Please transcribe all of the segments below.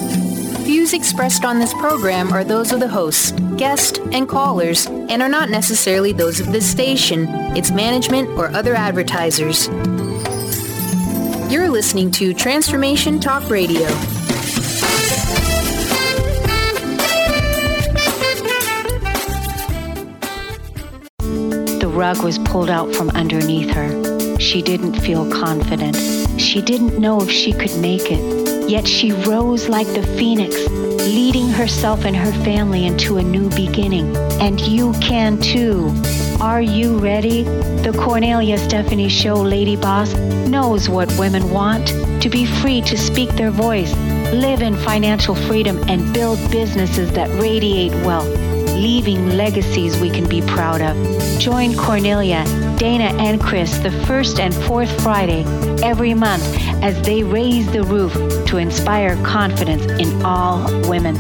Views expressed on this program are those of the host, guest, and callers, and are not necessarily those of this station, its management, or other advertisers. You're listening to Transformation Talk Radio. The rug was pulled out from underneath her. She didn't feel confident. She didn't know if she could make it. Yet she rose like the phoenix, leading herself and her family into a new beginning. And you can too. Are you ready? The Cornelia Stephanie Show Lady Boss knows what women want: to be free to speak their voice, live in financial freedom, and build businesses that radiate wealth, leaving legacies we can be proud of. Join Cornelia, Dana, and Chris the first and fourth Friday every month as they raise the roof to inspire confidence in all women.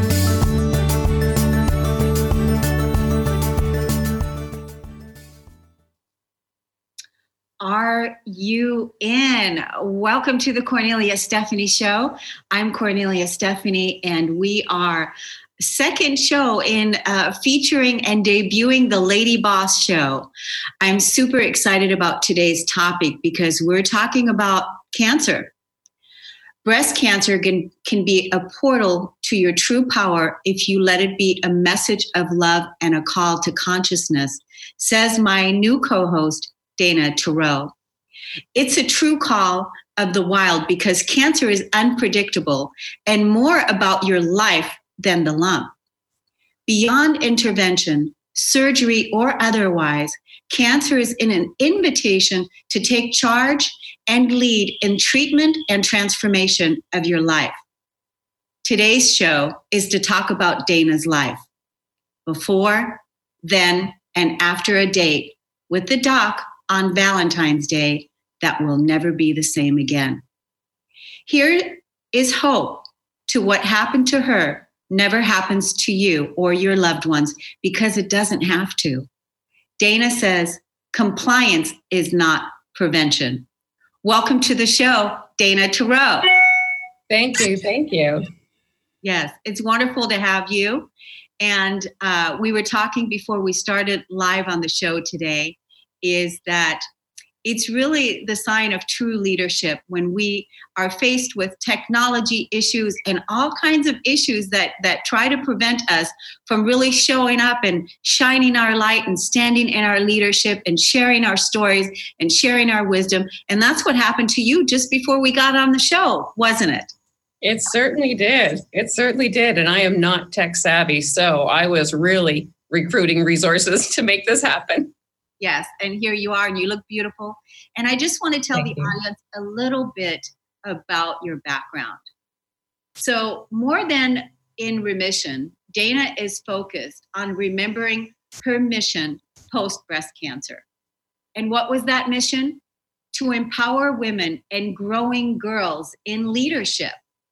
Are you in? Welcome to the Cornelia Stephanie Show. I'm Cornelia Stephanie, and we are second show in featuring and debuting the Lady Boss Show. I'm super excited about today's topic because we're talking about cancer. Breast cancer can be a portal to your true power if you let it be a message of love and a call to consciousness, says my new co-host, Dana Terrell. It's a true call of the wild because cancer is unpredictable and more about your life than the lump. Beyond intervention, surgery, or otherwise, cancer is an invitation to take charge and lead in treatment and transformation of your life. Today's show is to talk about Dana's life, before, then, and after a date with the doc on Valentine's Day that will never be the same again. Here is hope to what happened to her never happens to you or your loved ones, because it doesn't have to. Dana says compliance is not prevention. Welcome to the show, Dana Terrell. Thank you. Thank you. Yes, it's wonderful to have you. And we were talking before we started live on the show today, is that it's really the sign of true leadership when we are faced with technology issues and all kinds of issues that try to prevent us from really showing up and shining our light and standing in our leadership and sharing our stories and sharing our wisdom. And that's what happened to you just before we got on the show, wasn't it? It certainly did. It certainly did. And I am not tech savvy, so I was really recruiting resources to make this happen. Yes, and here you are, and you look beautiful. And I just want to tell the audience a little bit about your background. So, more than in remission, Dana is focused on remembering her mission post-breast cancer. And what was that mission? To empower women and growing girls in leadership.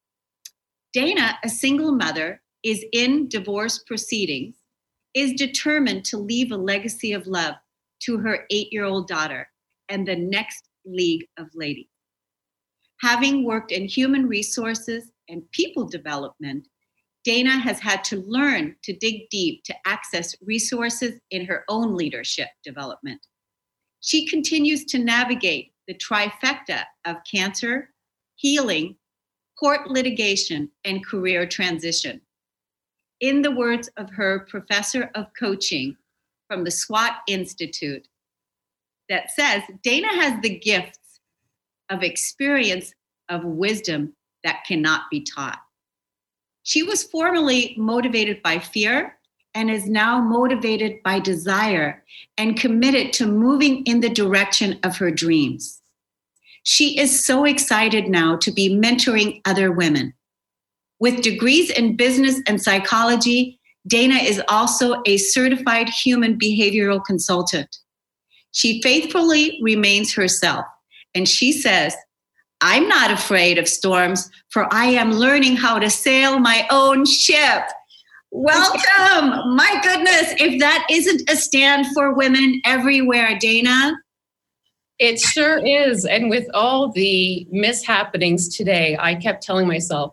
Dana, a single mother, is in divorce proceedings, is determined to leave a legacy of love to her 8-year-old daughter and the next league of ladies. Having worked in human resources and people development, Dana has had to learn to dig deep to access resources in her own leadership development. She continues to navigate the trifecta of cancer, healing, court litigation, and career transition. In the words of her professor of coaching from the SWAT Institute, that says, Dana has the gifts of experience, of wisdom that cannot be taught. She was formerly motivated by fear and is now motivated by desire and committed to moving in the direction of her dreams. She is so excited now to be mentoring other women. With degrees in business and psychology, Dana is also a certified human behavioral consultant. She faithfully remains herself, and she says, I'm not afraid of storms, for I am learning how to sail my own ship. Welcome. My goodness, if that isn't a stand for women everywhere, Dana. It sure is. And with all the mishappenings today, I kept telling myself,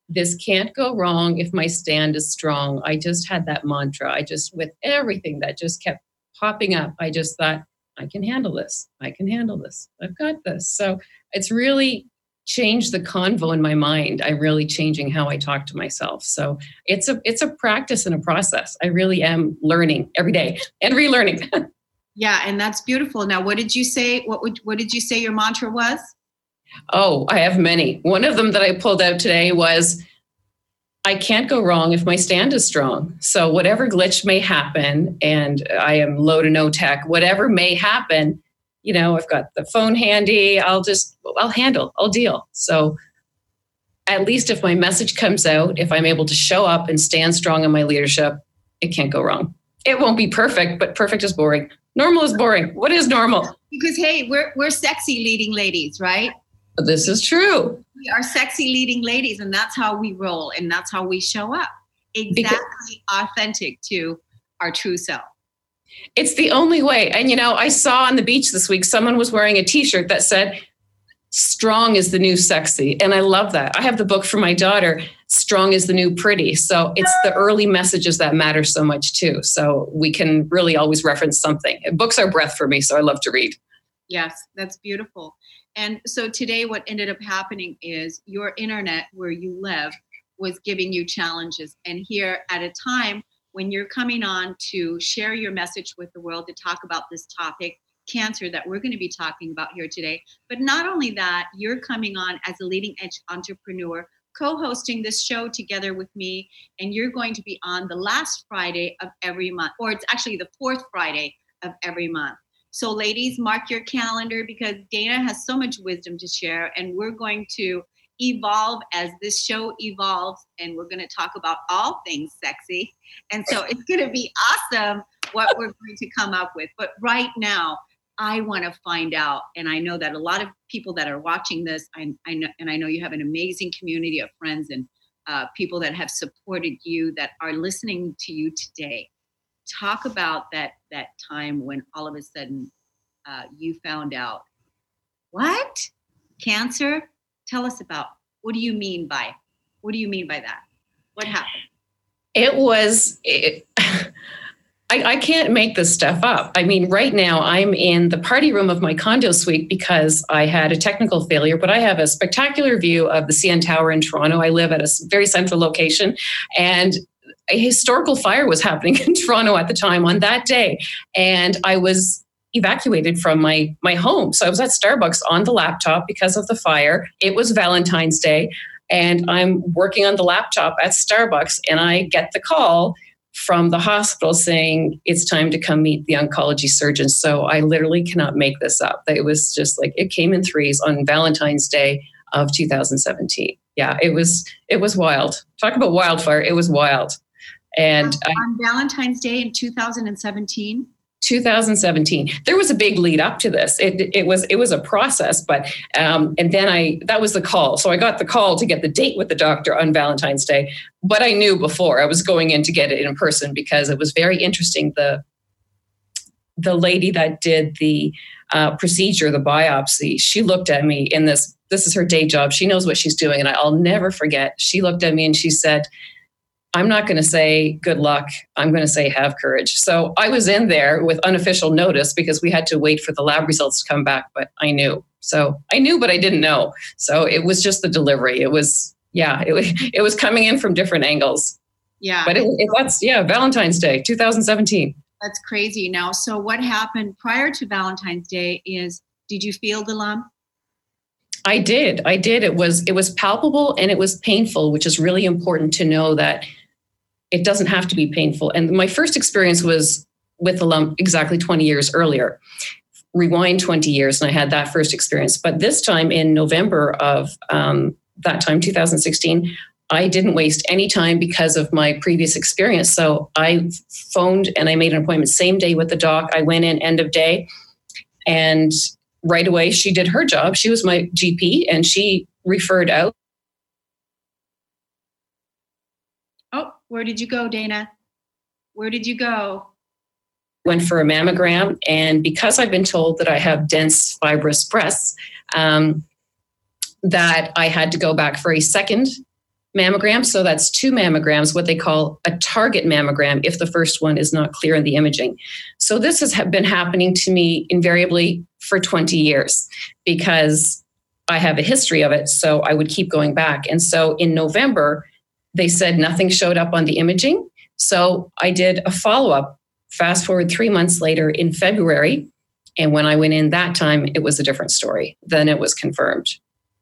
this can't go wrong if my stand is strong. I just had that mantra. With everything that just kept popping up, I just thought, I can handle this. I can handle this. I've got this. So it's really changed the convo in my mind. I'm really changing how I talk to myself. So it's a practice and a process. I really am learning every day and relearning. Yeah, and that's beautiful. Now, what did you say? What did you say your mantra was? Oh, I have many. One of them that I pulled out today was, I can't go wrong if my stand is strong. So whatever glitch may happen, and I am low to no tech, whatever may happen, I've got the phone handy. I'll handle, I'll deal. So at least if my message comes out, if I'm able to show up and stand strong in my leadership, it can't go wrong. It won't be perfect, but perfect is boring. Normal is boring. What is normal? Because, hey, we're sexy leading ladies, right? This is true. We are sexy leading ladies, and that's how we roll, and that's how we show up. Exactly authentic to our true self. It's the only way. And, I saw on the beach this week, someone was wearing a t-shirt that said, strong is the new sexy. And I love that. I have the book for my daughter, Strong is the New Pretty. So it's the early messages that matter so much too. So we can really always reference something. Books are breath for me, so I love to read. Yes, that's beautiful. And so today what ended up happening is your internet where you live was giving you challenges. And here at a time when you're coming on to share your message with the world, to talk about this topic, cancer, that we're going to be talking about here today. But not only that, you're coming on as a leading edge entrepreneur, co-hosting this show together with me. And you're going to be on the last Friday of every month, or it's actually the fourth Friday of every month. So ladies, mark your calendar, because Dana has so much wisdom to share, and we're going to evolve as this show evolves, and we're going to talk about all things sexy. And so it's going to be awesome what we're going to come up with. But right now, I want to find out, and I know that a lot of people that are watching this, I know you have an amazing community of friends and people that have supported you, that are listening to you today. Talk about that time when all of a sudden you found out, what? Cancer? Tell us about, what do you mean by that? What happened? I can't make this stuff up. I mean, right now I'm in the party room of my condo suite because I had a technical failure, but I have a spectacular view of the CN Tower in Toronto. I live at a very central location, and a historical fire was happening in Toronto at the time on that day. And I was evacuated from my home. So I was at Starbucks on the laptop because of the fire. It was Valentine's Day, and I'm working on the laptop at Starbucks, and I get the call from the hospital saying it's time to come meet the oncology surgeon. So I literally cannot make this up. It was just like, it came in threes on Valentine's Day of 2017. Yeah, it was wild. Talk about wildfire. It was wild. And on Valentine's Day in 2017? 2017. There was a big lead up to this. It was a process, but and then that was the call. So I got the call to get the date with the doctor on Valentine's Day, but I knew before I was going in to get it in person, because it was very interesting. The lady that did the procedure, the biopsy, she looked at me in this is her day job. She knows what she's doing, and I'll never forget. She looked at me and she said, I'm not going to say good luck. I'm going to say have courage. So I was in there with unofficial notice because we had to wait for the lab results to come back, but I knew. So I knew, but I didn't know. So it was just the delivery. It was coming in from different angles. Yeah. But that's Valentine's Day, 2017. That's crazy. Now, so what happened prior to Valentine's Day is, did you feel the lump? I did. It was palpable and it was painful, which is really important to know that it doesn't have to be painful. And my first experience was with the lump exactly 20 years earlier. Rewind 20 years, and I had that first experience. But this time in November of that time, 2016, I didn't waste any time because of my previous experience. So I phoned and I made an appointment same day with the doc. I went in end of day, and right away she did her job. She was my GP, and she referred out. Oh, where did you go, Dana? Where did you go? Went for a mammogram, and because I've been told that I have dense fibrous breasts, that I had to go back for a second mammogram. So that's 2 mammograms, what they call a target mammogram, if the first one is not clear in the imaging. So this has been happening to me invariably for 20 years because I have a history of it. So I would keep going back. And so in November, they said nothing showed up on the imaging. So I did a follow-up, fast forward 3 months later in February. And when I went in that time, it was a different story. Then it was confirmed.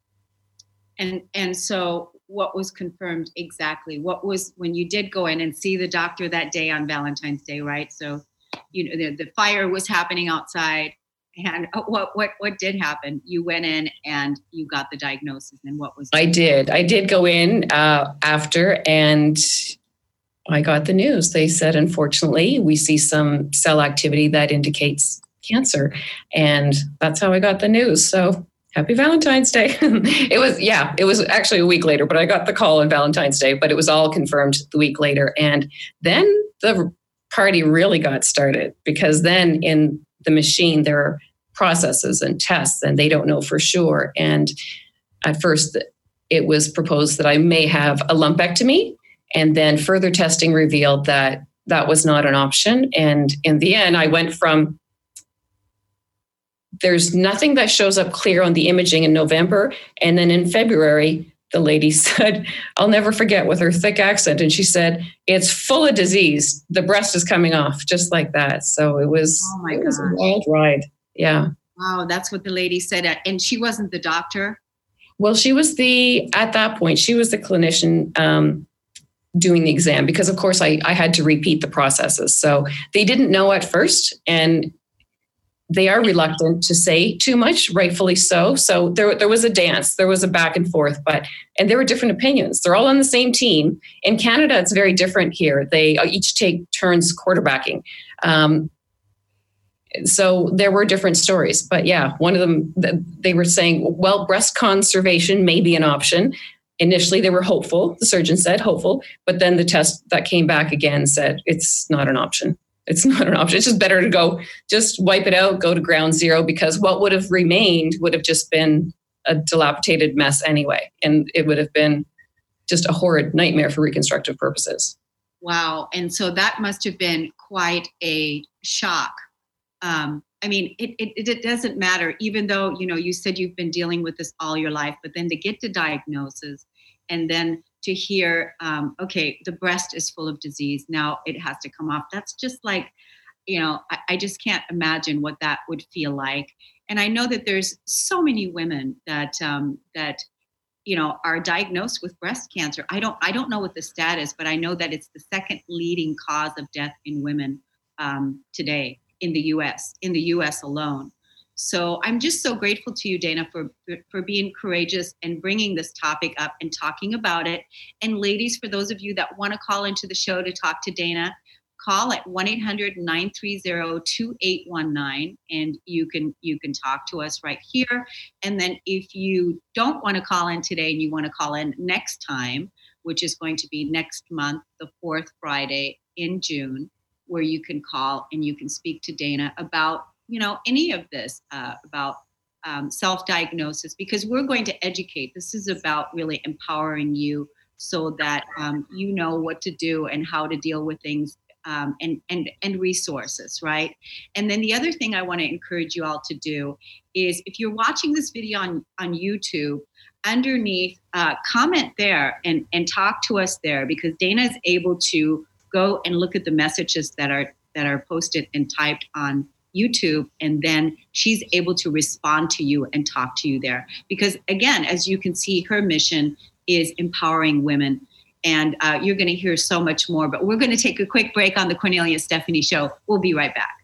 And so what was confirmed exactly? What was, when you did go in and see the doctor that day on Valentine's Day, right? So, the fire was happening outside, and what did happen? You went in and you got the diagnosis, and what was? I did go in after, and I got the news. They said, unfortunately, we see some cell activity that indicates cancer, and that's how I got the news. So. Happy Valentine's Day. It was actually a week later, but I got the call on Valentine's Day, but it was all confirmed the week later. And then the party really got started, because then in the machine, there are processes and tests, and they don't know for sure. And at first it was proposed that I may have a lumpectomy, and then further testing revealed that that was not an option. And in the end, I went from there's nothing that shows up clear on the imaging in November. And then in February, the lady said, I'll never forget, with her thick accent. And she said, it's full of disease. The breast is coming off, just like that. So it was, a wild ride. Yeah. Wow. That's what the lady said. And she wasn't the doctor? Well, at that point, she was the clinician doing the exam, because of course I had to repeat the processes. So they didn't know at first, and they are reluctant to say too much, rightfully so. So there was a dance, there was a back and forth, and there were different opinions. They're all on the same team. In Canada, it's very different here. They each take turns quarterbacking. So there were different stories. But yeah, one of them, they were saying, well, breast conservation may be an option. Initially, they were hopeful. The surgeon said hopeful, but then the test that came back again said it's not an option. It's not an option. It's just better to just wipe it out, go to ground zero, because what would have remained would have just been a dilapidated mess anyway. And it would have been just a horrid nightmare for reconstructive purposes. Wow. And so that must have been quite a shock. It doesn't matter, even though, you said you've been dealing with this all your life, but then to get the diagnosis and then to hear, okay, the breast is full of disease, now it has to come off. That's just like, I just can't imagine what that would feel like. And I know that there's so many women that are diagnosed with breast cancer. I don't know what the stat is, but I know that it's the second leading cause of death in women today in the U.S. alone. So I'm just so grateful to you, Dana, for being courageous and bringing this topic up and talking about it. And ladies, for those of you that want to call into the show to talk to Dana, call at 1-800-930-2819, and you can talk to us right here. And then if you don't want to call in today and you want to call in next time, which is going to be next month, the 4th Friday in June, where you can call and you can speak to Dana about any of this, about self-diagnosis, because we're going to educate. This is about really empowering you so that you know what to do and how to deal with things, and resources, right? And then the other thing I want to encourage you all to do is, if you're watching this video on YouTube, underneath, comment there and talk to us there, because Dana is able to go and look at the messages that are posted and typed on YouTube, and then she's able to respond to you and talk to you there. Because again, as you can see, her mission is empowering women, and you're going to hear so much more. But we're going to take a quick break on the Cornelia Stephanie Show. We'll be right back.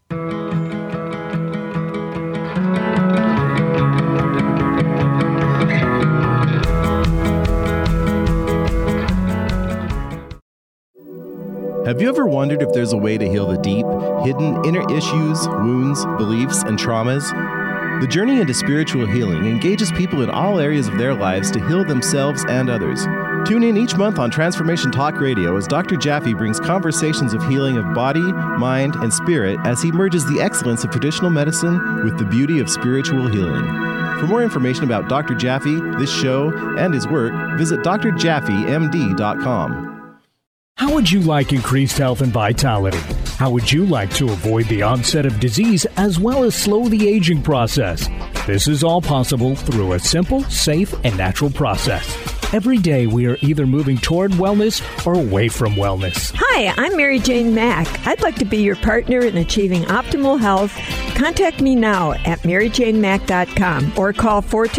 Have you ever wondered if there's a way to heal the deep, hidden inner issues, wounds, beliefs, and traumas? The journey into spiritual healing engages people in all areas of their lives to heal themselves and others. Tune in each month on Transformation Talk Radio as Dr. Jaffe brings conversations of healing of body, mind, and spirit as he merges the excellence of traditional medicine with the beauty of spiritual healing. For more information about Dr. Jaffe, this show, and his work, visit drjaffemd.com. How would you like increased health and vitality? How would you like to avoid the onset of disease as well as slow the aging process? This is all possible through a simple, safe, and natural process. Every day we are either moving toward wellness or away from wellness. Hi, I'm Mary Jane Mack. I'd like to be your partner in achieving optimal health. Contact me now at maryjanemack.com or call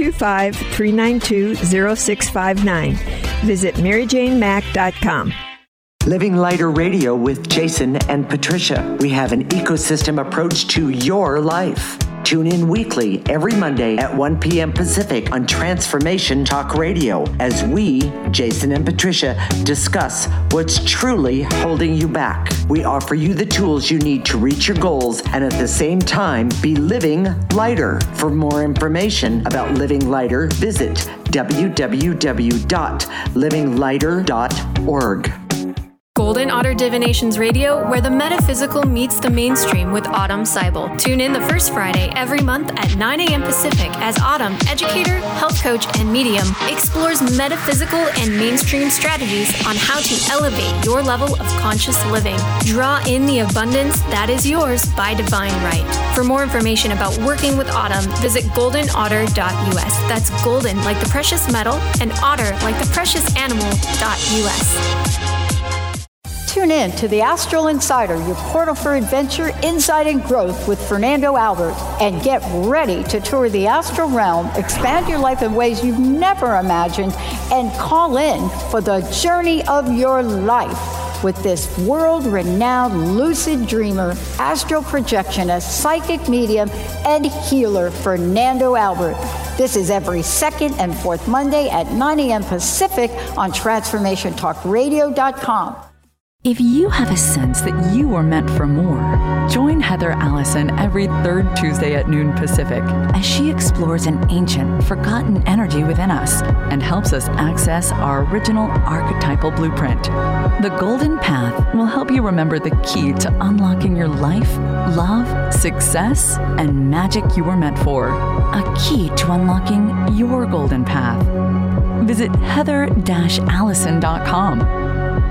425-392-0659. Visit maryjanemack.com. Living Lighter Radio with Jason and Patricia. We have an ecosystem approach to your life. Tune in weekly every Monday at 1 p.m. Pacific on Transformation Talk Radio as we, Jason and Patricia, discuss what's truly holding you back. We offer you the tools you need to reach your goals and at the same time be living lighter. For more information about Living Lighter, visit www.livinglighter.org. Golden Otter Divinations Radio, where the metaphysical meets the mainstream with Autumn Seibel. Tune in the first Friday every month at 9 a.m. Pacific as Autumn, educator, health coach, and medium, explores metaphysical and mainstream strategies on how to elevate your level of conscious living. Draw in the abundance that is yours by divine right. For more information about working with Autumn, visit goldenotter.us. That's golden like the precious metal and otter like the precious animal.us. Tune in to the Astral Insider, your portal for adventure, insight, and growth with Fernando Albert. And get ready to tour the astral realm, expand your life in ways you've never imagined, and call in for the journey of your life with this world-renowned lucid dreamer, astral projectionist, psychic medium, and healer, Fernando Albert. This is every second and fourth Monday at 9 a.m. Pacific on TransformationTalkRadio.com. If you have a sense that you are meant for more, join Heather Allison every third Tuesday at noon Pacific as she explores an ancient, forgotten energy within us and helps us access our original archetypal blueprint. The Golden Path will help you remember the key to unlocking your life, love, success, and magic you were meant for. A key to unlocking your golden path. Visit heather-allison.com.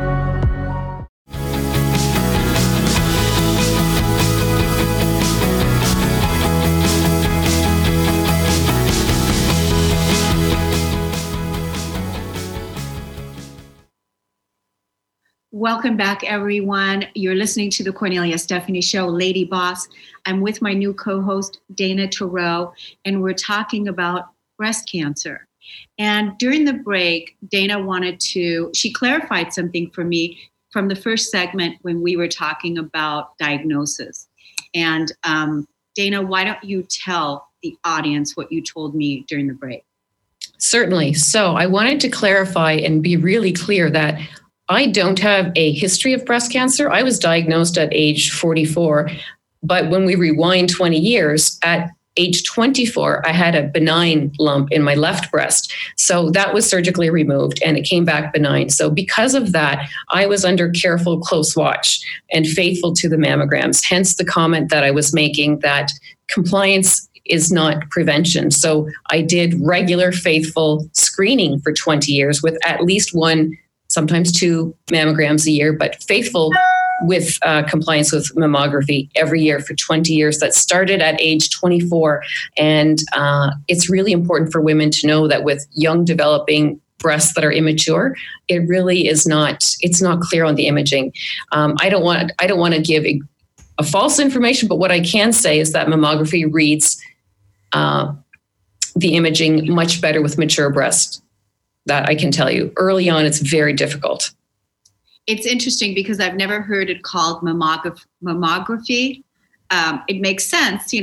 Welcome back, everyone. You're listening to the Cornelia Stephanie Show, Lady Boss. I'm with my new co-host, Dana Terrell, and we're talking about breast cancer. And during the break, Dana she clarified something for me from the first segment when we were talking about diagnosis. And Dana, why don't you tell the audience what you told me during the break? Certainly. So I wanted to clarify and be really clear that I don't have a history of breast cancer. I was diagnosed at age 44, but when we rewind 20 years, at age 24, I had a benign lump in my left breast. So that was surgically removed and it came back benign. So because of that, I was under careful, close watch and faithful to the mammograms. Hence the comment that I was making that compliance is not prevention. So I did regular, faithful screening for 20 years with at least one, sometimes 2 mammograms a year, but faithful with compliance with mammography every year for 20 years. That started at age 24. And it's really important for women to know that with young developing breasts that are immature, it really is it's not clear on the imaging. I don't want to give a false information, but what I can say is that mammography reads the imaging much better with mature breasts. That I can tell you. Early on, it's very difficult. It's interesting because I've never heard it called mammography. It makes sense,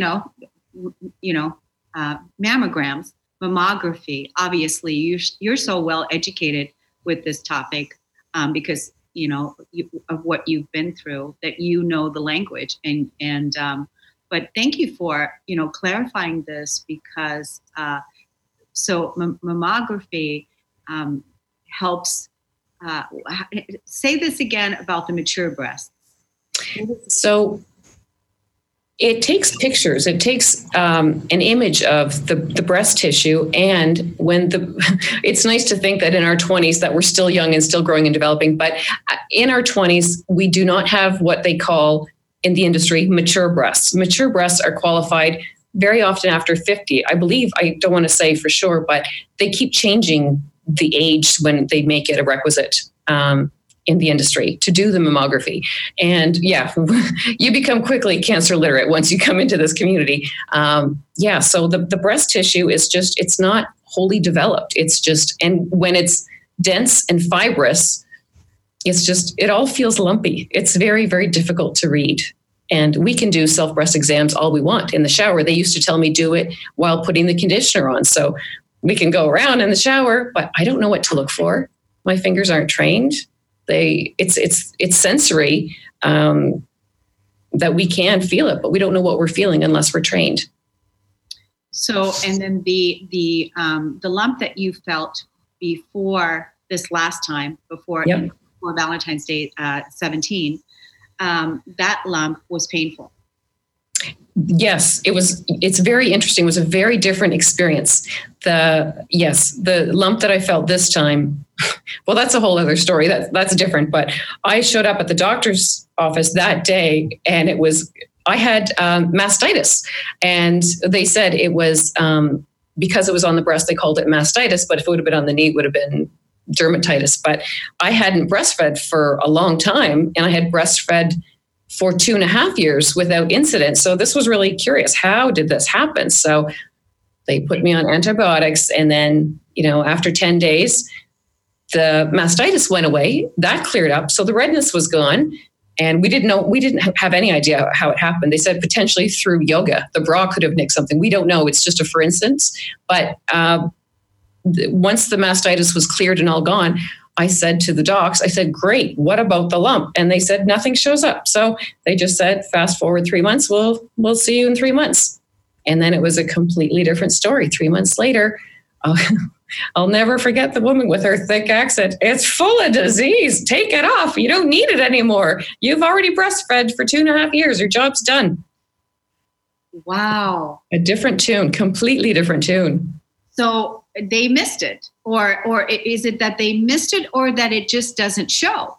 mammograms, mammography. Obviously, you're so well educated with this topic because of what you've been through that you know the language and. But thank you for clarifying this because mammography. Helps. Say this again about the mature breasts. So It takes pictures. It takes an image of the breast tissue. And it's nice to think that in our 20s that we're still young and still growing and developing. But in our 20s, we do not have what they call in the industry mature breasts. Mature breasts are qualified very often after 50. I believe, I don't want to say for sure, but they keep changing the age when they make it a requisite in the industry to do the mammography. And yeah, you become quickly cancer literate once you come into this community. So the breast tissue is just, it's not wholly developed. It's just, and when it's dense and fibrous, it's just, it all feels lumpy. It's very, very difficult to read. And we can do self-breast exams all we want in the shower. They used to tell me do it while putting the conditioner on. So we can go around in the shower, but I don't know what to look for. My fingers aren't trained. It's sensory that we can feel it, but we don't know what we're feeling unless we're trained. So, and then the lump that you felt before this last time, before Valentine's Day 17, that lump was painful. Yes, it was. It's very interesting. It was a very different experience. The lump that I felt this time, well, that's a whole other story. That's different. But I showed up at the doctor's office that day, and I had mastitis, and they said it was because it was on the breast. They called it mastitis, but if it would have been on the knee, it would have been dermatitis. But I hadn't breastfed for a long time, and I had breastfed for 2.5 years without incident. So this was really curious. How did this happen? So they put me on antibiotics, and then, after 10 days, the mastitis went away. That cleared up. So the redness was gone. And we didn't have any idea how it happened. They said potentially through yoga. The bra could have nicked something. We don't know. It's just a for instance. But once the mastitis was cleared and all gone, I said to the docs, I said, great, what about the lump? And they said, nothing shows up. So they just said, fast forward 3 months, we'll see you in 3 months. And then it was a completely different story. 3 months later, I'll never forget the woman with her thick accent. It's full of disease. Take it off. You don't need it anymore. You've already breastfed for 2.5 years. Your job's done. Wow. A different tune, completely different tune. So they missed it, or is it that they missed it, or that it just doesn't show?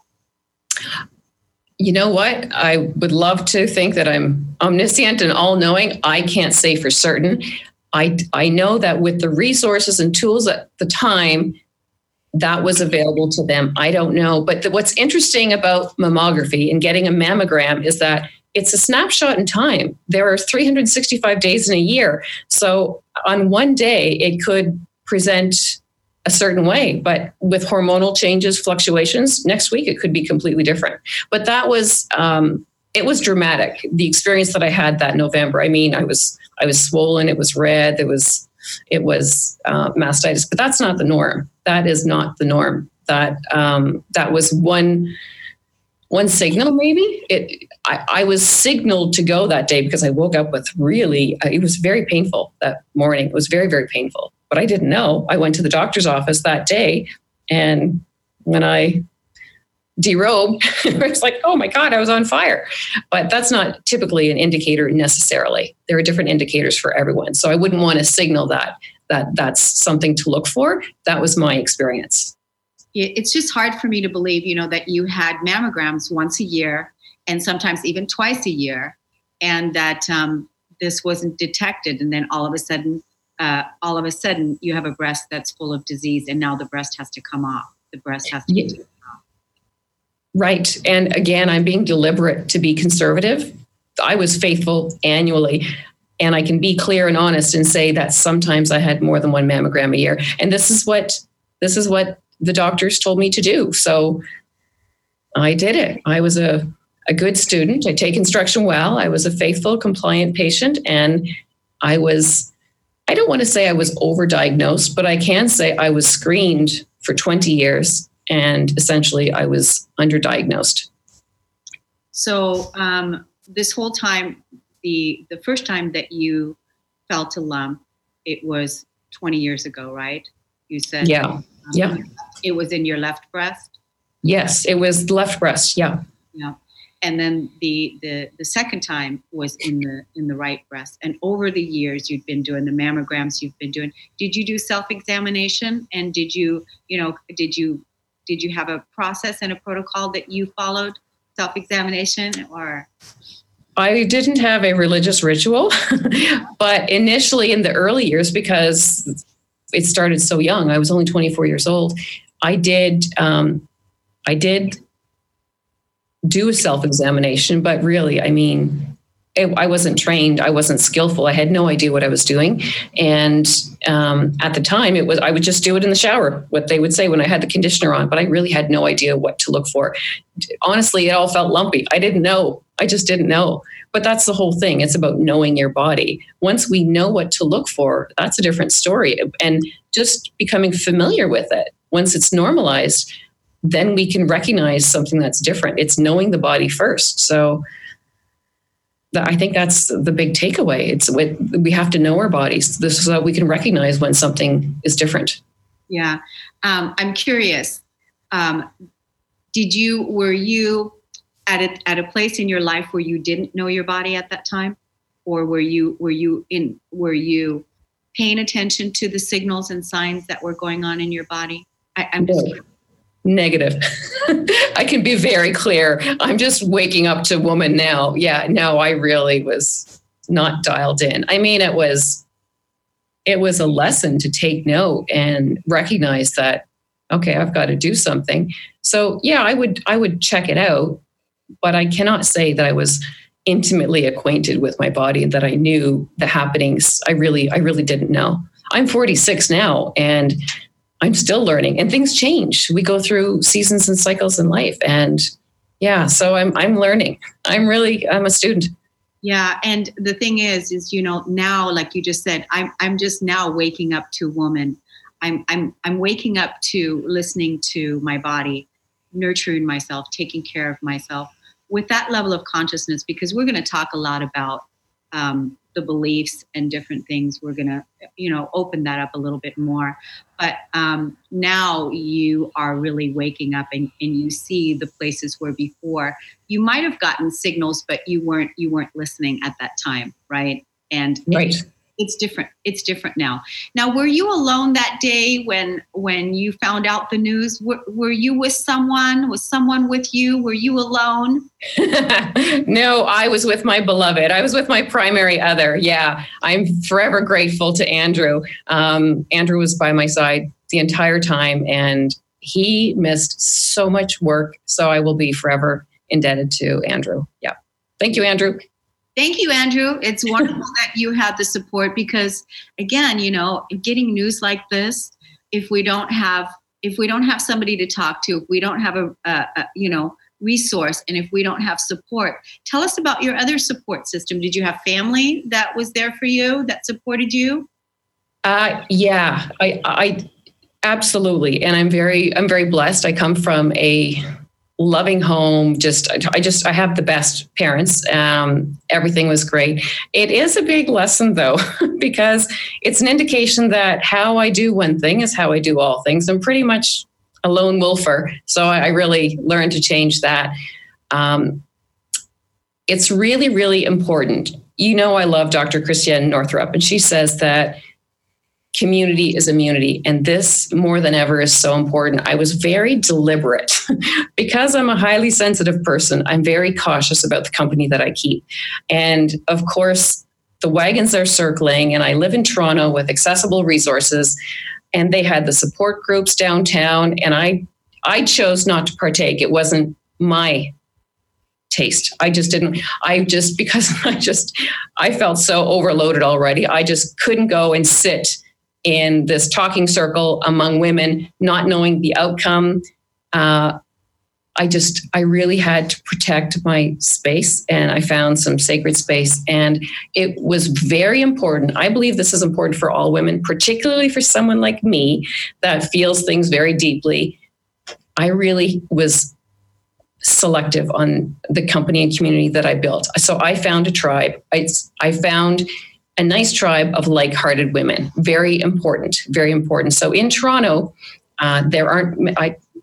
You know what? I would love to think that I'm omniscient and all-knowing. I can't say for certain. I know that with the resources and tools at the time, that was available to them. I don't know. But what's interesting about mammography and getting a mammogram is that it's a snapshot in time. There are 365 days in a year. So on one day, it could present a certain way, but with hormonal changes, fluctuations, next week, it could be completely different. But that was, it was dramatic. The experience that I had that November, I mean, I was swollen, it was red, it was mastitis, but that's not the norm. That is not the norm. That was one signal, maybe. I was signaled to go that day because I woke up with it was very painful that morning. It was very, very painful, but I didn't know. I went to the doctor's office that day, and when I derobed, it's like, oh my God, I was on fire. But that's not typically an indicator necessarily. There are different indicators for everyone. So I wouldn't want to signal that that's something to look for. That was my experience. It's just hard for me to believe, that you had mammograms once a year and sometimes even twice a year, and that this wasn't detected. And then all of a sudden you have a breast that's full of disease, and now the breast has to come off. The breast has to be taken off. Right. And again, I'm being deliberate to be conservative. I was faithful annually. And I can be clear and honest and say that sometimes I had more than one mammogram a year. And this is what the doctors told me to do. So I did it. I was a good student. I take instruction well. I was a faithful, compliant patient. And I don't want to say I was overdiagnosed, but I can say I was screened for 20 years. And essentially I was underdiagnosed. So this whole time, the first time that you felt a lump, it was 20 years ago, right? You said, yeah. It was in your left breast? Yes, it was left breast. Yeah. Yeah. And then the second time was in the right breast. And over the years, you've been doing the mammograms. You've been doing. Did you do self-examination? And did you have a process and a protocol that you followed? Self-examination, or? I didn't have a religious ritual, but initially in the early years, because it started so young, I was only 24 years old. I did do a self-examination, but really, I mean, I wasn't trained. I wasn't skillful. I had no idea what I was doing. And at the time, I would just do it in the shower, what they would say when I had the conditioner on, but I really had no idea what to look for. Honestly, it all felt lumpy. I didn't know. I just didn't know. But that's the whole thing. It's about knowing your body. Once we know what to look for, that's a different story. And just becoming familiar with it. Once it's normalized, then we can recognize something that's different. It's knowing the body first. So I think that's the big takeaway. We have to know our bodies. This is how we can recognize when something is different. Yeah. I'm curious. Were you at a place in your life where you didn't know your body at that time? Or were you paying attention to the signals and signs that were going on in your body? I'm just curious. Negative. I can be very clear. I'm just waking up to woman now. Yeah, no, I really was not dialed in. I mean, it was a lesson to take note and recognize that, okay, I've got to do something. So yeah, I would check it out, but I cannot say that I was intimately acquainted with my body and that I knew the happenings. I really didn't know. I'm 46 now, and I'm still learning, and things change. We go through seasons and cycles in life, and yeah, so I'm learning. I'm a student. Yeah, and the thing is now, like you just said, I'm just now waking up to woman. I'm waking up to listening to my body, nurturing myself, taking care of myself with that level of consciousness. Because we're going to talk a lot about the beliefs and different things. We're going to, open that up a little bit more. But now you are really waking up and you see the places where before you might have gotten signals, but you weren't listening at that time. Right. And right. It's different. It's different now. Now, were you alone that day when you found out the news? Were you with someone? Was someone with you? Were you alone? No, I was with my beloved. I was with my primary other. Yeah, I'm forever grateful to Andrew. Andrew was by my side the entire time, and he missed so much work. So I will be forever indebted to Andrew. Yeah. Thank you, Andrew. Thank you, Andrew. It's wonderful that you have the support because, again, getting news like this, if we don't have somebody to talk to, if we don't have a resource, and if we don't have support, tell us about your other support system. Did you have family that was there for you, that supported you? Yeah, I absolutely, and I'm very blessed. I come from a loving home. I have the best parents. Everything was great. It is a big lesson though, because it's an indication that how I do one thing is how I do all things. I'm pretty much a lone wolfer. So I really learned to change that. It's really, really important. I love Dr. Christiane Northrup, and she says that community is immunity. And this more than ever is so important. I was very deliberate because I'm a highly sensitive person. I'm very cautious about the company that I keep. And of course, the wagons are circling, and I live in Toronto with accessible resources, and they had the support groups downtown, and I chose not to partake. It wasn't my taste. I felt so overloaded already. I just couldn't go and sit in this talking circle among women, not knowing the outcome. I really had to protect my space, and I found some sacred space, and it was very important. I believe this is important for all women, particularly for someone like me that feels things very deeply. I really was selective on the company and community that I built. So I found a tribe. I found a nice tribe of like-hearted women. Very important, very important. So in Toronto, there aren't,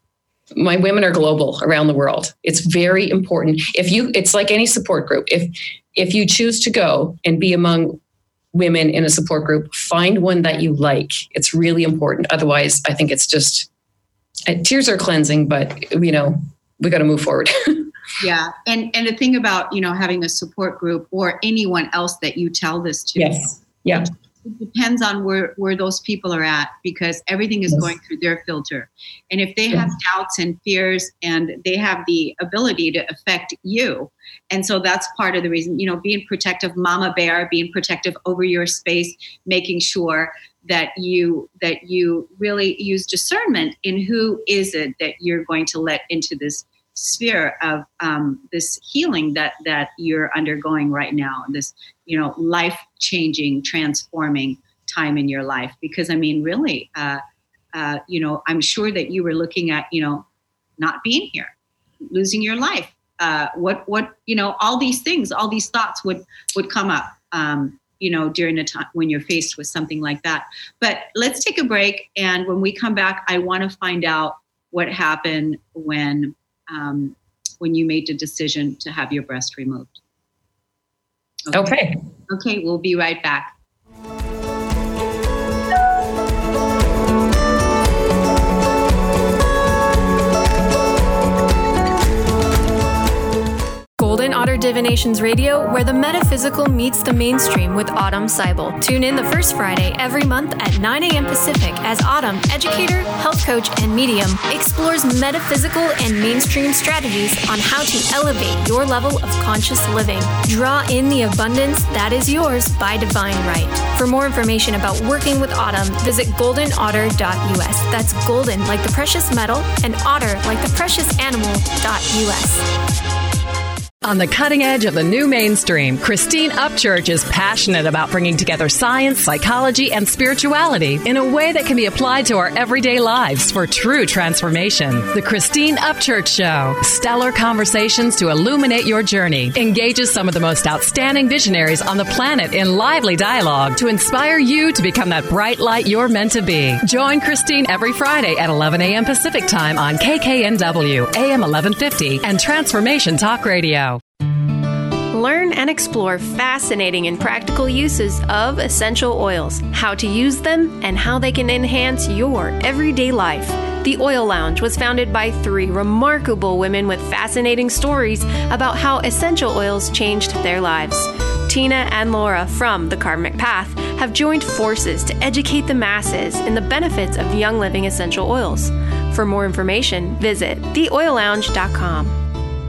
My women are global around the world. It's very important. It's like any support group. If you choose to go and be among women in a support group, find one that you like. It's really important. Otherwise, I think it's just, tears are cleansing, but we got to move forward. Yeah. And the thing about, having a support group or anyone else that you tell this to. Yes. Yeah. It depends on where those people are at, because everything is going through their filter. And if they have doubts and fears, and they have the ability to affect you. And so that's part of the reason, being protective, mama bear, being protective over your space, making sure that you really use discernment in who is it that you're going to let into this sphere of this healing that you're undergoing right now, this life-changing, transforming time in your life. Because really, I'm sure that you were looking at not being here, losing your life, what all these things, all these thoughts would come up during a time when you're faced with something like that. But let's take a break, and when we come back, I want to find out what happened when you made the decision to have your breast removed. Okay, we'll be right back. Golden Otter Divinations Radio, where the metaphysical meets the mainstream with Autumn Seibel. Tune in the first Friday every month at 9 a.m. Pacific as Autumn, educator, health coach, and medium, explores metaphysical and mainstream strategies on how to elevate your level of conscious living. Draw in the abundance that is yours by divine right. For more information about working with Autumn, visit goldenotter.us. That's golden like the precious metal and otter like the precious animal.us. On the cutting edge of the new mainstream, Christine Upchurch is passionate about bringing together science, psychology, and spirituality in a way that can be applied to our everyday lives for true transformation. The Christine Upchurch Show, stellar conversations to illuminate your journey, engages some of the most outstanding visionaries on the planet in lively dialogue to inspire you to become that bright light you're meant to be. Join Christine every Friday at 11 a.m. Pacific Time on KKNW, AM 1150, and Transformation Talk Radio. Learn and explore fascinating and practical uses of essential oils, how to use them, and how they can enhance your everyday life. The Oil Lounge was founded by 3 remarkable women with fascinating stories about how essential oils changed their lives. Tina and Laura from The Karmic Path have joined forces to educate the masses in the benefits of Young Living essential oils. For more information, visit theoillounge.com.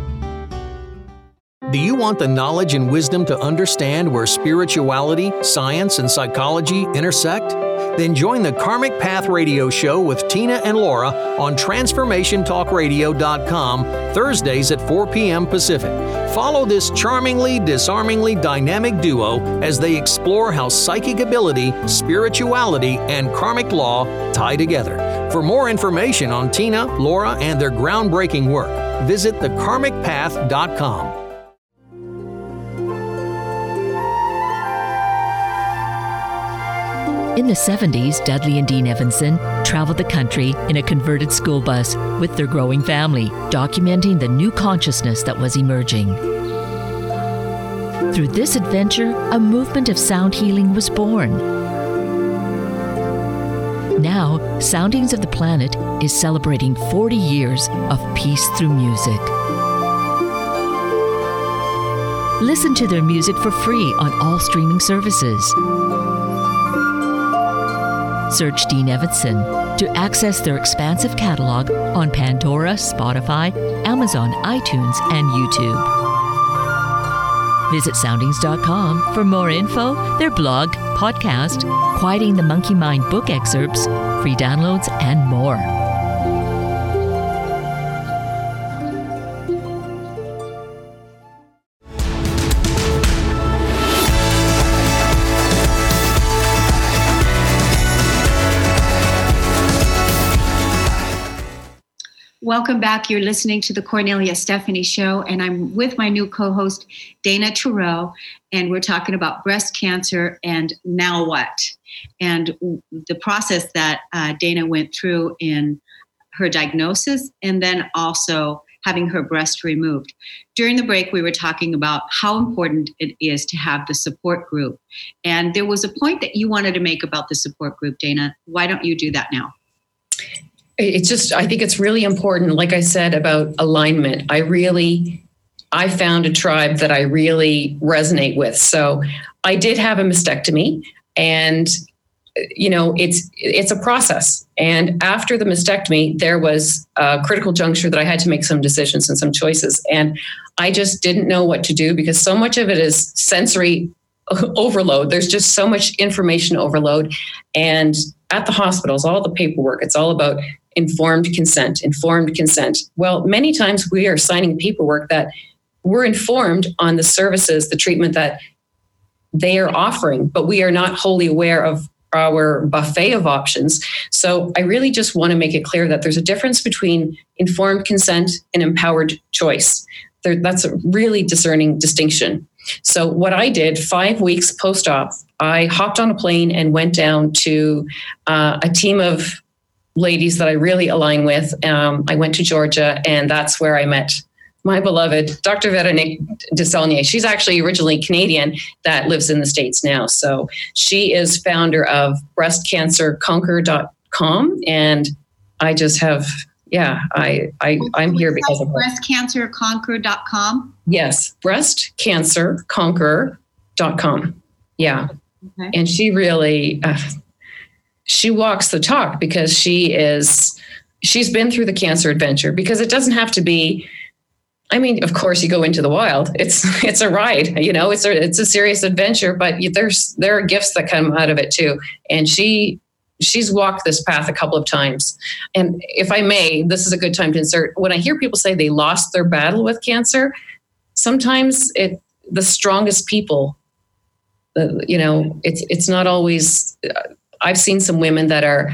Do you want the knowledge and wisdom to understand where spirituality, science, and psychology intersect? Then join the Karmic Path Radio Show with Tina and Laura on TransformationTalkRadio.com Thursdays at 4 p.m. Pacific. Follow this charmingly, disarmingly dynamic duo as they explore how psychic ability, spirituality, and karmic law tie together. For more information on Tina, Laura, and their groundbreaking work, visit thekarmicpath.com. In the 70s, Dudley and Dean Evanson traveled the country in a converted school bus with their growing family, documenting the new consciousness that was emerging. Through this adventure, a movement of sound healing was born. Now, Soundings of the Planet is celebrating 40 years of peace through music. Listen to their music for free on all streaming services. Search Dean Evanson to access their expansive catalog on Pandora, Spotify, Amazon, iTunes, and YouTube. Visit soundings.com for more info, their blog, podcast, Quieting the Monkey Mind book excerpts, free downloads, and more. Welcome back. You're listening to the Cornelia Stephanie Show, and I'm with my new co-host, Dana Terrell, and we're talking about breast cancer and now what? And the process that Dana went through in her diagnosis and then also having her breast removed. During the break, we were talking about how important it is to have the support group. And there was a point that you wanted to make about the support group, Dana. Why don't you do that now? I think it's really important, like I said, about alignment. I found a tribe that I really resonate with. So I did have a mastectomy, and it's a process. And after the mastectomy, there was a critical juncture that I had to make some decisions and some choices. And I just didn't know what to do because so much of it is sensory overload. There's just so much information overload. And at the hospitals, all the paperwork, it's all about informed consent. Well, many times we are signing paperwork that we're informed on the services, the treatment that they are offering, but we are not wholly aware of our buffet of options. So I really just want to make it clear that there's a difference between informed consent and empowered choice. That's a really discerning distinction. So what I did 5 weeks post-op, I hopped on a plane and went down to a team of ladies that I really align with. I went to Georgia, and that's where I met my beloved Dr. Veronique Desaulniers. She's actually originally Canadian that lives in the States now. So she is founder of breastcancerconquer.com. And I just have, I'm here because of her. Breastcancerconquer.com? Yes, breastcancerconquer.com. Yeah. Okay. And she really, she walks the talk because she's been through the cancer adventure, because it doesn't have to be, of course you go into the wild. It's a ride, it's a serious adventure, but there are gifts that come out of it too. And she's walked this path a couple of times. And if I may, this is a good time to insert. When I hear people say they lost their battle with cancer, sometimes the strongest people, it's not always, I've seen some women that are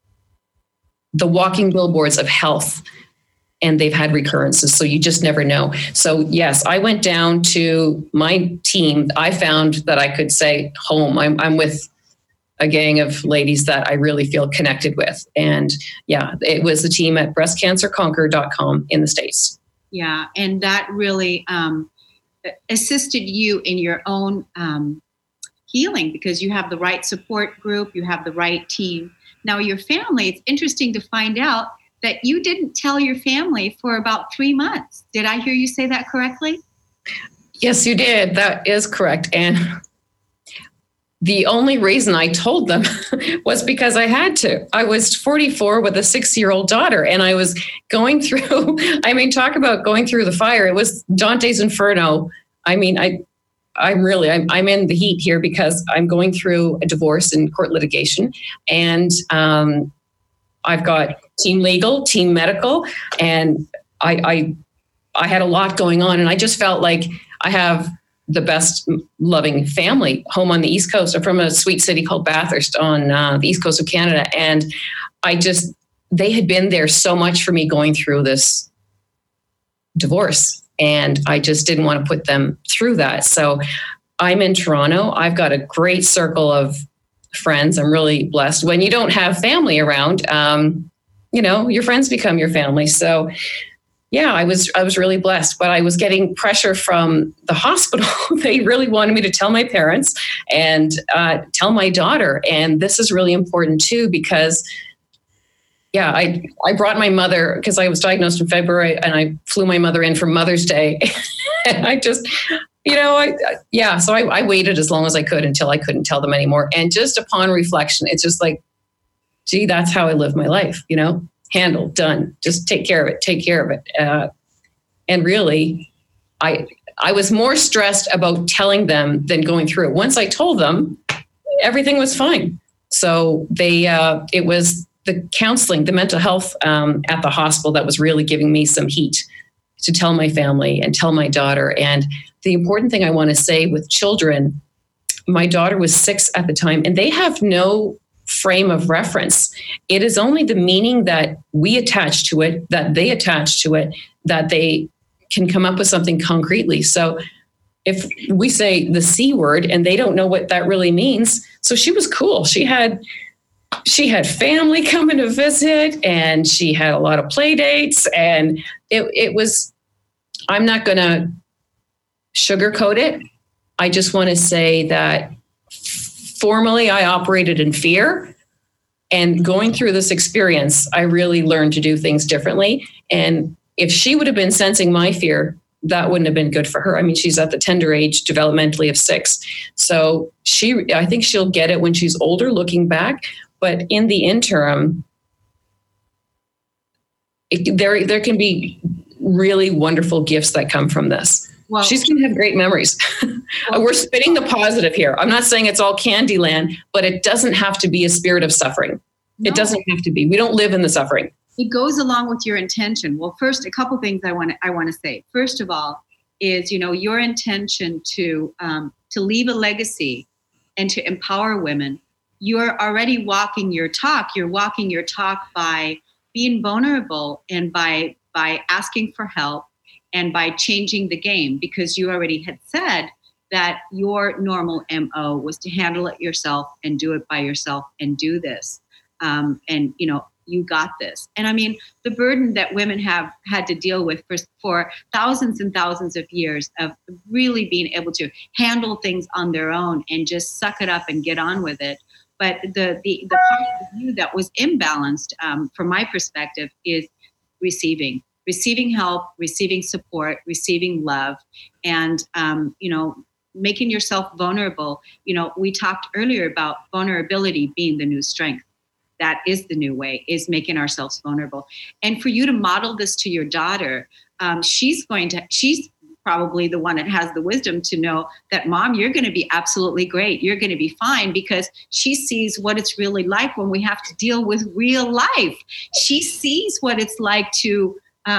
the walking billboards of health, and they've had recurrences. So you just never know. So yes, I went down to my team. I found that I could say home. I'm with a gang of ladies that I really feel connected with. And yeah, it was the team at breastcancerconquer.com in the States. Yeah. And that really assisted you in your own healing, because you have the right support group, you have the right team. Now your family, it's interesting to find out that you didn't tell your family for about 3 months. Did I hear you say that correctly? Yes, you did. That is correct. And the only reason I told them was because I had to. I was 44 with a 6-year-old daughter, and I was going through, talk about going through the fire. It was Dante's Inferno. I'm in the heat here because I'm going through a divorce and court litigation. And I've got team legal, team medical, and I had a lot going on, and I just felt like I have the best loving family home on the East Coast. I'm from a sweet city called Bathurst on the East Coast of Canada, and they had been there so much for me going through this divorce, and I just didn't want to put them through that. So I'm in Toronto. I've got a great circle of friends. I'm really blessed. When you don't have family around, your friends become your family. So yeah, I was really blessed, but I was getting pressure from the hospital. They really wanted me to tell my parents and tell my daughter. And this is really important too, because I brought my mother, because I was diagnosed in February, and I flew my mother in for Mother's Day. And I just, so I waited as long as I could until I couldn't tell them anymore. And just upon reflection, it's just like, gee, that's how I live my life, handle, done, just take care of it. And really, I was more stressed about telling them than going through it. Once I told them, everything was fine. So it was the counseling, the mental health at the hospital that was really giving me some heat to tell my family and tell my daughter. And the important thing I want to say with children, my daughter was 6 at the time, and they have no frame of reference. It is only the meaning that we attach to it, that they attach to it, that they can come up with something concretely. So if we say the C word and they don't know what that really means, so she was cool. She had she had family coming to visit, and she had a lot of play dates, and it was, I'm not going to sugarcoat it. I just want to say that formerly I operated in fear, and going through this experience, I really learned to do things differently. And if she would have been sensing my fear, that wouldn't have been good for her. I mean, she's at the tender age developmentally of 6. So I think she'll get it when she's older looking back. But in the interim, there can be really wonderful gifts that come from this. Well, she's going to have great memories. We're spinning the positive here. I'm not saying it's all Candyland, but it doesn't have to be a spirit of suffering. No. It doesn't have to be. We don't live in the suffering. It goes along with your intention. Well, first, a couple things I want to say. First of all, is your intention to leave a legacy and to empower women. You're already walking your talk. You're walking your talk by being vulnerable and by asking for help and by changing the game, because you already had said that your normal MO was to handle it yourself and do it by yourself and do this. You got this. And I mean, the burden that women have had to deal with for thousands and thousands of years of really being able to handle things on their own and just suck it up and get on with it. But the part of you that was imbalanced, from my perspective, is receiving help, receiving support, receiving love, and, making yourself vulnerable. We talked earlier about vulnerability being the new strength. That is the new way, is making ourselves vulnerable. And for you to model this to your daughter, she's probably the one that has the wisdom to know that, Mom, you're going to be absolutely great. You're going to be fine, because she sees what it's really like when we have to deal with real life. She sees what it's like to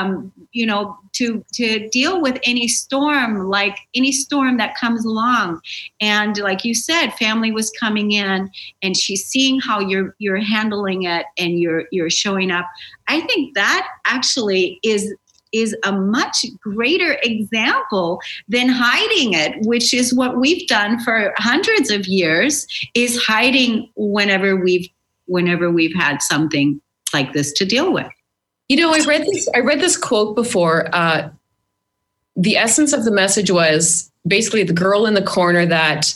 deal with any storm that comes along. And like you said, family was coming in, and she's seeing how you're handling it and you're showing up. I think that actually is a much greater example than hiding it, which is what we've done for hundreds of years, is hiding whenever we've had something like this to deal with. I read this quote before. The essence of the message was basically the girl in the corner that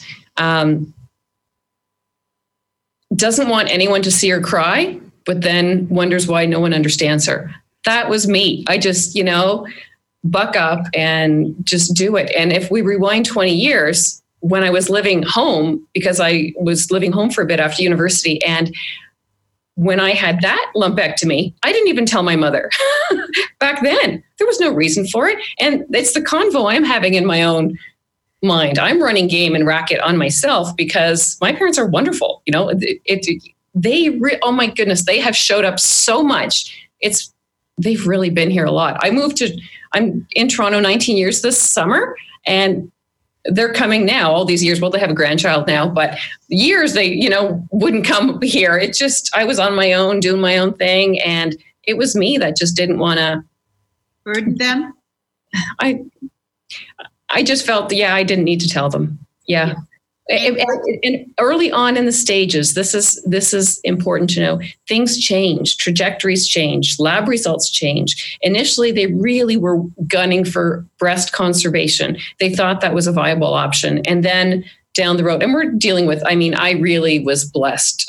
doesn't want anyone to see her cry, but then wonders why no one understands her. That was me. I just, buck up and just do it. And if we rewind 20 years, when I was living home, because I was living home for a bit after university, and when I had that lumpectomy, I didn't even tell my mother. Back then, there was no reason for it. And it's the convo I'm having in my own mind. I'm running game and racket on myself because my parents are wonderful. Oh my goodness, they have showed up so much. They've really been here a lot. I'm in Toronto 19 years this summer, and they're coming now all these years. Well, they have a grandchild now, but years they, wouldn't come here. It just, I was on my own, doing my own thing. And it was me that just didn't want to burden them. I just felt, I didn't need to tell them. Yeah. And early on in the stages, this is important to know. Things change, trajectories change, lab results change. Initially, they really were gunning for breast conservation. They thought that was a viable option. And then down the road, and we're dealing with, I really was blessed.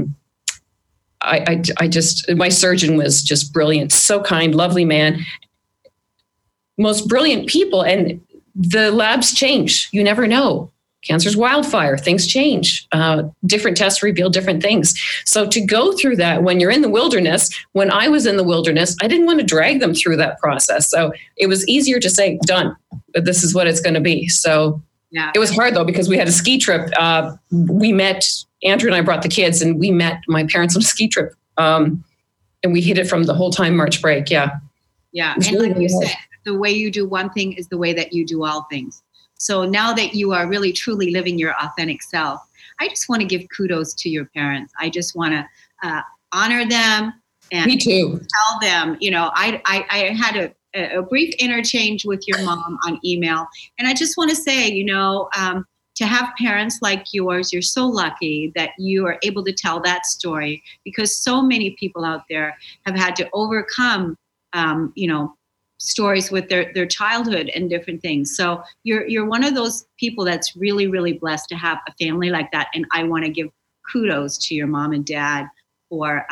My surgeon was just brilliant, so kind, lovely man, most brilliant people. And the labs change. You never know. Cancer's wildfire, things change. Different tests reveal different things. So to go through that when you're in the wilderness, when I was in the wilderness, I didn't want to drag them through that process. So it was easier to say, done, but this is what it's going to be. So it was hard though, because we had a ski trip. We met, Andrew and I brought the kids, and we met my parents on a ski trip. And we hit it from the whole time March break. Yeah. Yeah. And really, like you said, the way you do one thing is the way that you do all things. So now that you are really truly living your authentic self, I just want to give kudos to your parents. I just want to honor them and Me too. Tell them, I had a brief interchange with your mom on email. And I just want to say, to have parents like yours, you're so lucky that you are able to tell that story, because so many people out there have had to overcome, stories with their childhood and different things. So you're one of those people that's really, really blessed to have a family like that. And I want to give kudos to your mom and dad for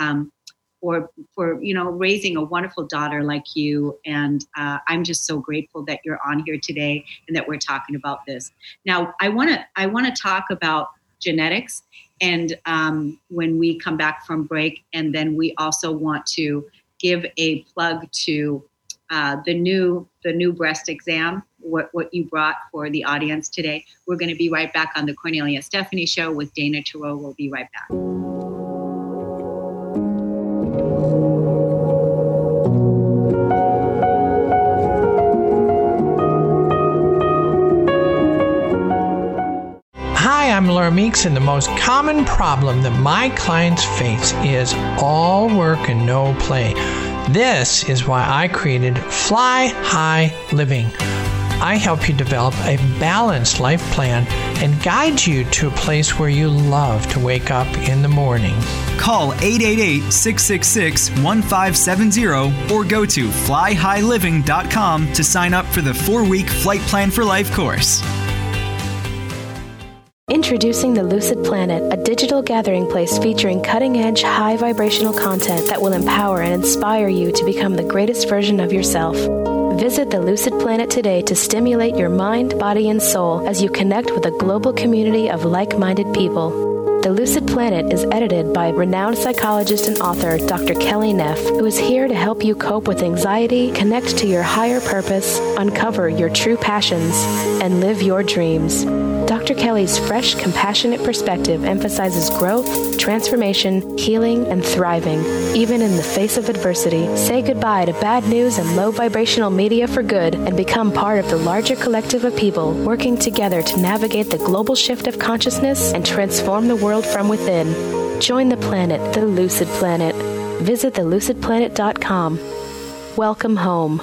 raising a wonderful daughter like you. And I'm just so grateful that you're on here today and that we're talking about this. Now, I want to talk about genetics, and when we come back from break, and then we also want to give a plug to the new breast exam, what you brought for the audience today. We're going to be right back on the Cornelia Stephanie Show with Dana Theroux. We'll be right back. Hi, I'm Laura Meeks, and the most common problem that my clients face is all work and no play. This is why I created Fly High Living. I help you develop a balanced life plan and guide you to a place where you love to wake up in the morning. Call 888-666-1570 or go to flyhighliving.com to sign up for the 4-week Flight Plan for Life course. Introducing the Lucid Planet, a digital gathering place featuring cutting-edge, high-vibrational content that will empower and inspire you to become the greatest version of yourself. Visit the Lucid Planet today to stimulate your mind, body, and soul as you connect with a global community of like-minded people. The Lucid Planet is edited by renowned psychologist and author Dr. Kelly Neff, who is here to help you cope with anxiety, connect to your higher purpose, uncover your true passions, and live your dreams. Dr. Kelly's fresh, compassionate perspective emphasizes growth, transformation, healing, and thriving. Even in the face of adversity, say goodbye to bad news and low vibrational media for good and become part of the larger collective of people working together to navigate the global shift of consciousness and transform the world from within. Join the planet, the Lucid Planet. Visit thelucidplanet.com. Welcome home.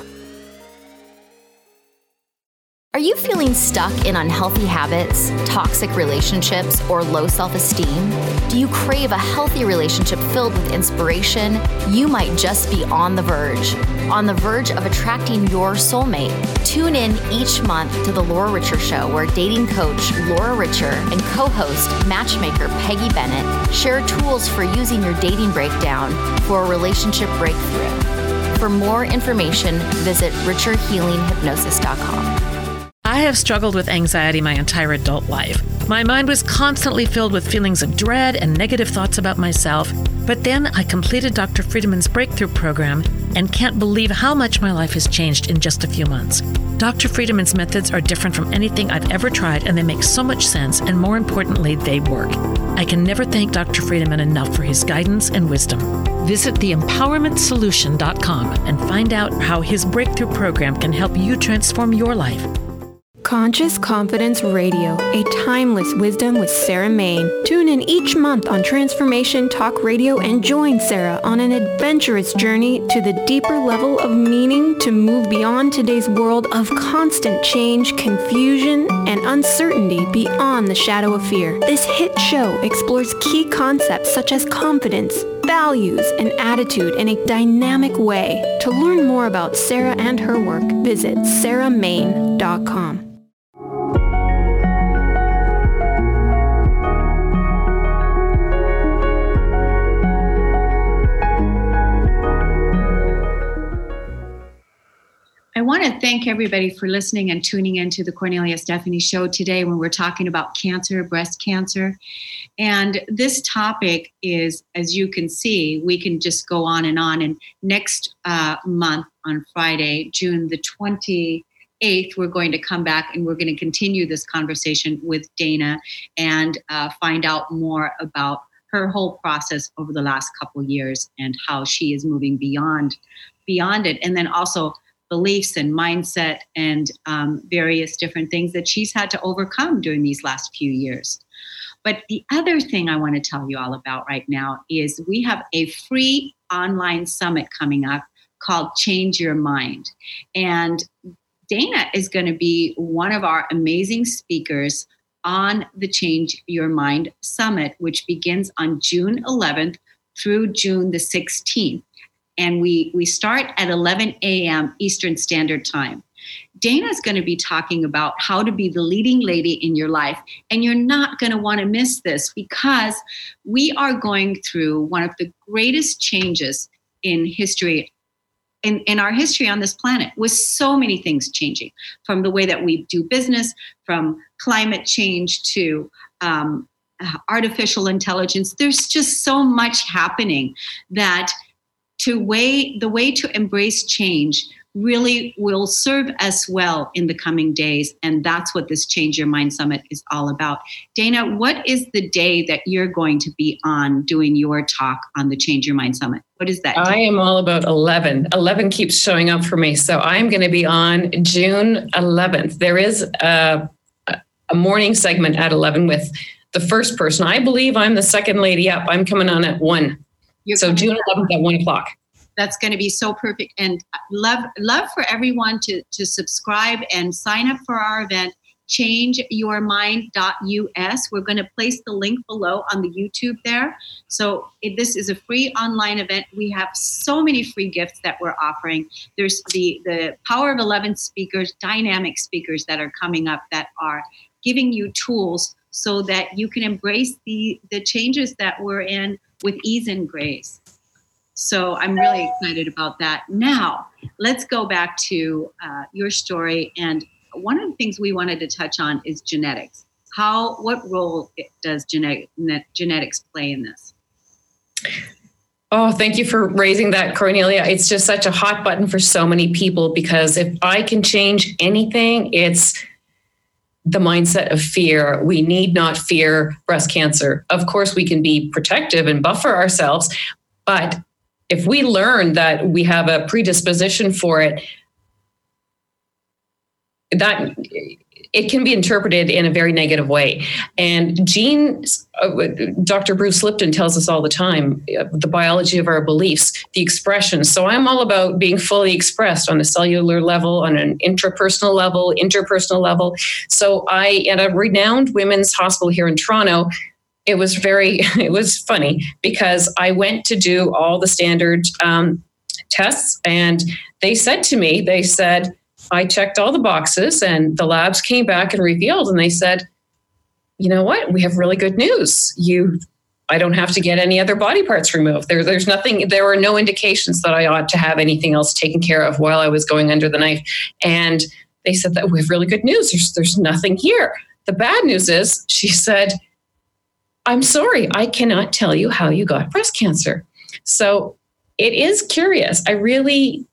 Are you feeling stuck in unhealthy habits, toxic relationships, or low self-esteem? Do you crave a healthy relationship filled with inspiration? You might just be on the verge of attracting your soulmate. Tune in each month to The Laura Richer Show, where dating coach Laura Richer and co-host matchmaker Peggy Bennett share tools for using your dating breakdown for a relationship breakthrough. For more information, visit richerhealinghypnosis.com. I have struggled with anxiety my entire adult life. My mind was constantly filled with feelings of dread and negative thoughts about myself. But then I completed Dr. Friedeman's Breakthrough Program and can't believe how much my life has changed in just a few months. Dr. Friedeman's methods are different from anything I've ever tried, and they make so much sense, and more importantly, they work. I can never thank Dr. Friedeman enough for his guidance and wisdom. Visit theempowermentsolution.com and find out how his Breakthrough Program can help you transform your life. Conscious Confidence Radio, a timeless wisdom with Sarah Main. Tune in each month on Transformation Talk Radio and join Sarah on an adventurous journey to the deeper level of meaning to move beyond today's world of constant change, confusion, and uncertainty beyond the shadow of fear. This hit show explores key concepts such as confidence, values, and attitude in a dynamic way. To learn more about Sarah and her work, visit sarahmain.com. I want to thank everybody for listening and tuning into the Cornelia Stephanie Show today when we're talking about cancer, breast cancer. And this topic is, as you can see, we can just go on. And next month on Friday, June the 28th, we're going to come back and we're going to continue this conversation with Dana and find out more about her whole process over the last couple of years and how she is moving beyond it. And then also beliefs and mindset and various different things that she's had to overcome during these last few years. But the other thing I want to tell you all about right now is we have a free online summit coming up called Change Your Mind. And Dana is going to be one of our amazing speakers on the Change Your Mind Summit, which begins on June 11th through June the 16th. And we start at 11 a.m. Eastern Standard Time. Dana is going to be talking about how to be the leading lady in your life. And you're not going to want to miss this, because we are going through one of the greatest changes in history, in our history on this planet, with so many things changing, from the way that we do business, from climate change to artificial intelligence. There's just so much happening that the way to embrace change really will serve us well in the coming days. And that's what this Change Your Mind Summit is all about. Dana, what is the day that you're going to be on doing your talk on the Change Your Mind Summit? What is that? I am all about 11. 11 keeps showing up for me. So I'm going to be on June 11th. There is a morning segment at 11 with the first person. I believe I'm the second lady up. I'm coming on at 1. So June 11th at 1 o'clock. That's going to be so perfect. And love for everyone to subscribe and sign up for our event, changeyourmind.us. We're going to place the link below on the YouTube there. So this is a free online event. We have so many free gifts that we're offering. There's the Power of 11 speakers, dynamic speakers that are coming up that are giving you tools so that you can embrace the changes that we're in with ease and grace. So I'm really excited about that. Now, let's go back to your story. And one of the things we wanted to touch on is genetics. What role does genetics play in this? Oh, thank you for raising that, Cornelia. It's just such a hot button for so many people, because if I can change anything, it's the mindset of fear. We need not fear breast cancer. Of course, we can be protective and buffer ourselves, but if we learn that we have a predisposition for it, that it can be interpreted in a very negative way. And genes, Dr. Bruce Lipton tells us all the time, the biology of our beliefs, the expression. So I'm all about being fully expressed on a cellular level, on an interpersonal level. So at a renowned women's hospital here in Toronto, it was funny, because I went to do all the standard tests, and they said, I checked all the boxes, and the labs came back and revealed, and they said, you know what, we have really good news. I don't have to get any other body parts removed. There's nothing, there were no indications that I ought to have anything else taken care of while I was going under the knife. And they said that we have really good news. There's nothing here. The bad news is, she said, I'm sorry, I cannot tell you how you got breast cancer. So it is curious. I really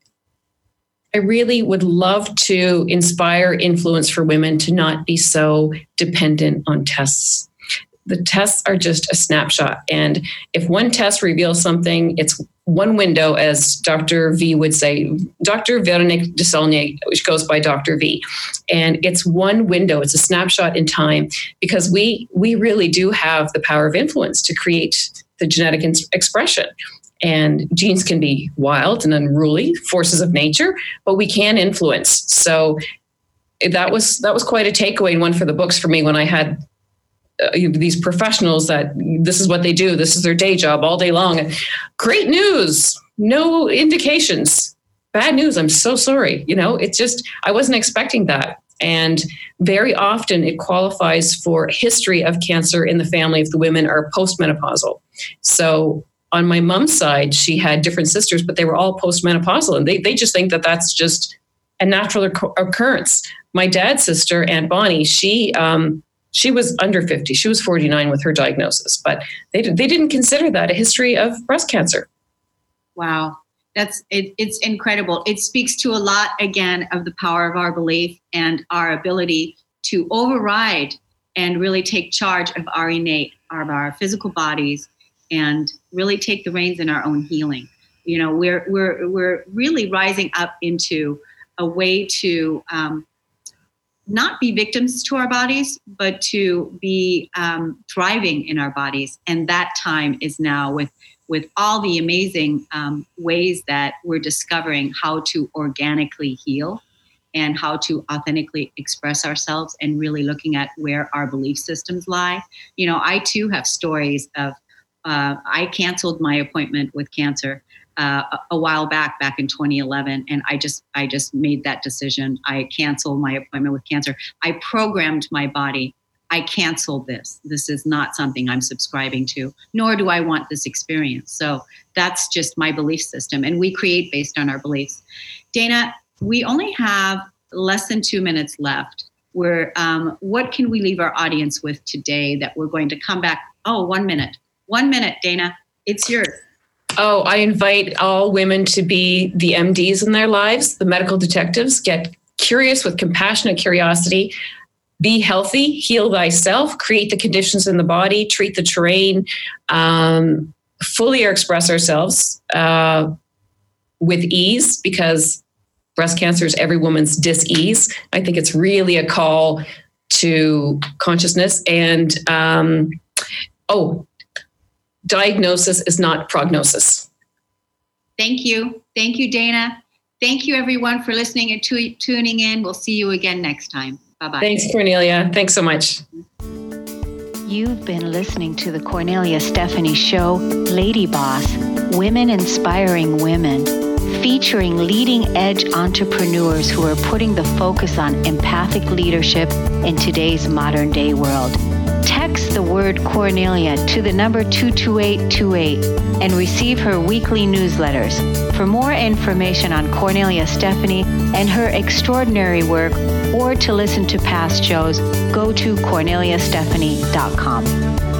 would love to inspire influence for women to not be so dependent on tests. The tests are just a snapshot. And if one test reveals something, it's one window, as Dr. V would say, Dr. Véronique Desaulniers, which goes by Dr. V. And it's one window, it's a snapshot in time, because we really do have the power of influence to create the genetic expression. And genes can be wild and unruly forces of nature, but we can influence. So that was quite a takeaway and one for the books for me, when I had these professionals that this is what they do. This is their day job all day long. Great news, no indications. Bad news, I'm so sorry. It's just, I wasn't expecting that. And very often it qualifies for history of cancer in the family if the women are postmenopausal. So on my mom's side, she had different sisters, but they were all postmenopausal. And they just think that that's just a natural occurrence. My dad's sister, Aunt Bonnie, she was under 50. She was 49 with her diagnosis, but they didn't consider that a history of breast cancer. Wow. It's incredible. It speaks to a lot, again, of the power of our belief and our ability to override and really take charge of our physical bodies, and really take the reins in our own healing. We're really rising up into a way to not be victims to our bodies, but to be thriving in our bodies. And that time is now with all the amazing ways that we're discovering how to organically heal. and how to authentically express ourselves, and really looking at where our belief systems lie. You know, I too have stories of, I canceled my appointment with cancer a while back in 2011. And I just made that decision. I canceled my appointment with cancer. I programmed my body. I canceled this. This is not something I'm subscribing to, nor do I want this experience. So that's just my belief system. And we create based on our beliefs. Dana, we only have less than 2 minutes left. What can we leave our audience with today that we're going to come back? Oh, 1 minute. 1 minute, Dana. It's yours. Oh, I invite all women to be the MDs in their lives, the medical detectives. Get curious with compassionate curiosity. Be healthy, heal thyself, create the conditions in the body, treat the terrain, fully express ourselves with ease, because breast cancer is every woman's dis-ease. I think it's really a call to consciousness. And diagnosis is not prognosis. Thank you. Thank you, Dana. Thank you, everyone, for listening and tuning in. We'll see you again next time. Bye-bye. Thanks, Cornelia. Thanks so much. You've been listening to the Cornelia Stephanie Show, Lady Boss, Women Inspiring Women, featuring leading-edge entrepreneurs who are putting the focus on empathic leadership in today's modern-day world. Text the word Cornelia to the number 22828 and receive her weekly newsletters. For more information on Cornelia Stephanie and her extraordinary work, or to listen to past shows, go to corneliastephanie.com.